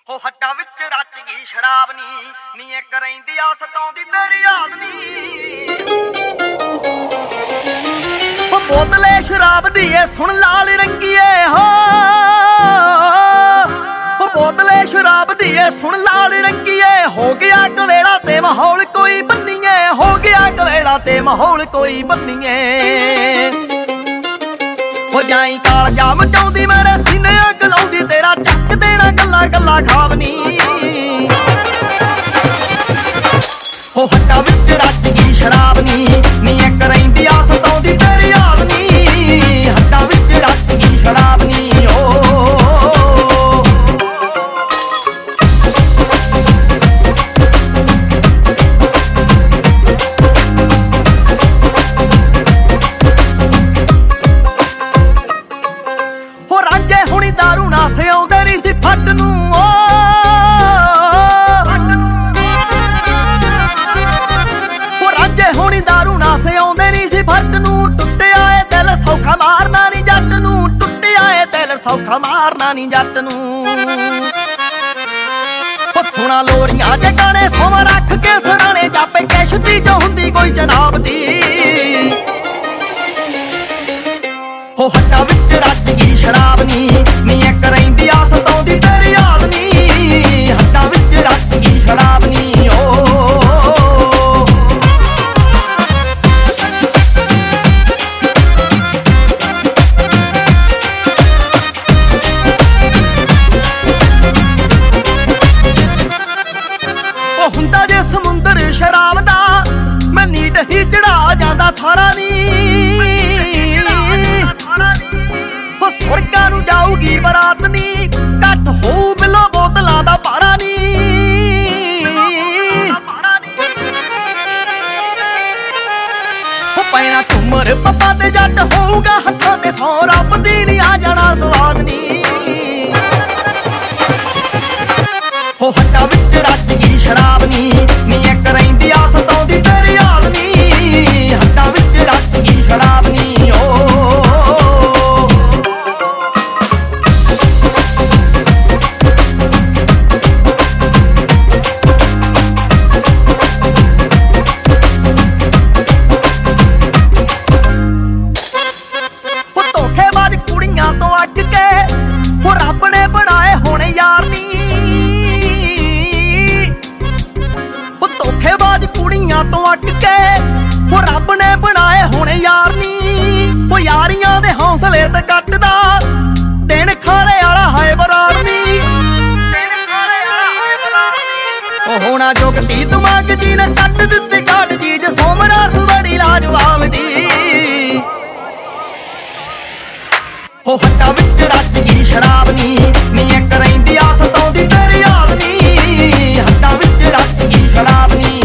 ਹੋ ਹੱਟਾਂ ਵਿੱਚ ਰਚ ਗਈ ਸ਼ਰਾਬ ਨੀ ਇੱਕ ਰਹਿੰਦੀ ਆ ਸਤਾਉਂਦੀ ਤੇਰੀ ਯਾਦ ਨੀ। ਹੋ ਬੋਤਲੇ ਸ਼ਰਾਬ ਦੀ ਏ ਸੁਣ ਲਾਲ ਰੰਗੀਏ ਹੋ ਬੋਤਲੇ ਸ਼ਰਾਬ ਦੀ ਏ ਸੁਣ ਲਾਲ ਰੰਗੀਏ ਹੋ ਗਿਆ ਕਵੇਲਾ ਤੇ ਮਾਹੌਲ ਕੋਈ ਬੰਨੀਏ ਹੋ ਗਿਆ ਕਵੇਲਾ ਤੇ ਮਾਹੌਲ ਕੋਈ ਬੰਨੀਏ। ਹੋ ਜਾਈ ਕਾਲਜਾ ਮਚਾਉਂਦੀ ਮੇਰੇ ਸੀਨੇ ਅੱਗ ਲਾਉਂਦੀ ਤੇਰਾ ਚੱਕ ਦੇਣਾ ਗੱਲਾਂ ਗੱਲਾਂ ਖਾਵਨੀ। ਹੋ ਹੱਟਾਂ ਵਿੱਚ ਰਚ ਗਈ ਸ਼ਰਾਬ ਨੀ ਇੱਕ ਰਹਿੰਦੀ ਆ ਸਤਾਉਂਦੀ ਤੇਰੀ ਯਾਦ ਨੀ। ਹੱਟਾਂ ਵਿੱਚ ਰਚ ਗਈ ਸ਼ਰਾਬ ਨੀ ਦਾਰੂ ਨਾ ਸਿਆਉਂਦੇ ਨੀ ਸੀ ਫੱਟ ਨੂੰ ਉਹ ਰਾਂਝੇ ਹੋਣੀ ਦਾਰੂ ਨਾ ਸਿਆਉਂਦੇ ਨੀ ਸੀ ਫੱਟ ਨੂੰ। ਟੁੱਟਿਆ ਏ ਦਿਲ ਸੌਖਾ ਮਾਰਨਾ ਨੀ ਜੱਟ ਨੂੰ ਟੁੱਟਿਆ ਏ ਦਿਲ ਸੌਖਾ ਮਾਰਨਾ ਨੀ ਜੱਟ ਨੂੰ। ਉਹ ਸੁਣਾ ਲੋਰੀਆਂ ਜੇ ਗਾਣੇ ਸੋਵਾਂ ਰੱਖ ਕੇ ਸਰਾਣੇ ਜਾਪੇ ਕਿਸ਼ਤੀ ਚ ਹੁੰਦੀ ਕੋਈ ਜਨਾਬ ਦੀ। ਹੋ ਹੱਟਾਂ ਵਿੱਚ ਰਚ ਗਈ ਸ਼ਰਾਬ ਨੀ ਇੱਕ ਰਹਿੰਦੀ ਆ ਸਤਾਉਂਦੀ ਤੇਰੀ ਯਾਦ ਨੀ। ਹੱਟਾਂ ਵਿੱਚ ਰਚ ਗਈ ਸ਼ਰਾਬ ਨੀ ਉਹ ਹੁੰਦਾ ਜੇ ਸਮੁੰਦਰ ਸ਼ਰਾਬ ਦਾ ਮੈਂ ਨੀਟ ਹੀ ਚੜਾ ਜਾਂਦਾ ਸਾਰਾ ਨੀ। ਸੁਰਗਾਂ ਨੂੰ ਜਾਊਗੀ ਬਰਾਤ ਨੀ ਘੱਟ ਹੋਊ ਬਿੱਲੋ ਬੋਤਲਾਂ ਦਾ ਭਾਰਾ ਨੀ। ਉਹ ਪੈਣਾ ਝੂਮਰ ਪੱਪਾ ਤੇ ਜੱਟ ਹੋਊਗਾ ਹੱਥਾਂ ਤੇ ਸੌ ਰੱਬ ਦੀ ਨੀ ਆ ਜਾਣਾ ਸਵਾਦ ਨੀ। ਉਹ ਹੱਟਾਂ ਵਿੱਚ ਰਚ ਗਈ ਸ਼ਰਾਬ ਨੀ ਇੱਕ ਰਹਿੰਦੀ ਆ ਸਤਾਉਂਦੀ ਤੇਰੀ ਯਾਦ ਨੀ। ਹੱਟਾਂ ਵਿੱਚ ਰਚ ਗਈ ਸ਼ਰਾਬ ਨੀ ਕੁੜੀਆਂ ਤੋਂ ਅੱਕ ਕੇ ਉਹ ਰੱਬ ਨੇ ਬਣਾਏ ਹੁਣ ਯਾਰ ਨੀ। ਉਹ ਯਾਰੀਆਂ ਦੇ ਹੌਸਲੇ ਤੇ ਕੱਟਦਾ ਦਿਨ ਖਾਲੇ ਵਾਲਾ ਹਾਏ ਬਰਾੜ ਨੀ। ਉਹ ਹੋਣਾ ਜੁਗਤੀ ਦਿਮਾਗ ਜੀ ਨੇ ਕੱਟ ਦਿੱਤੀ ਕਾਟ ਚੀਜ਼ ਸੋਮਰਾਸ ਬੜੀ ਲਾਜਵਾਬ ਦੀ। ਉਹ ਹੱਟਾਂ ਵਿੱਚ ਰਚ ਗਈ ਸ਼ਰਾਬ ਨੀ ਇੱਕ ਰਹਿੰਦੀ ਆ ਸਤਾਉਂਦੀ ਤੇਰੀ ਯਾਦ ਨੀ। ਹੱਟਾਂ ਵਿੱਚ ਰਚ ਗਈ ਸ਼ਰਾਬ ਨੀ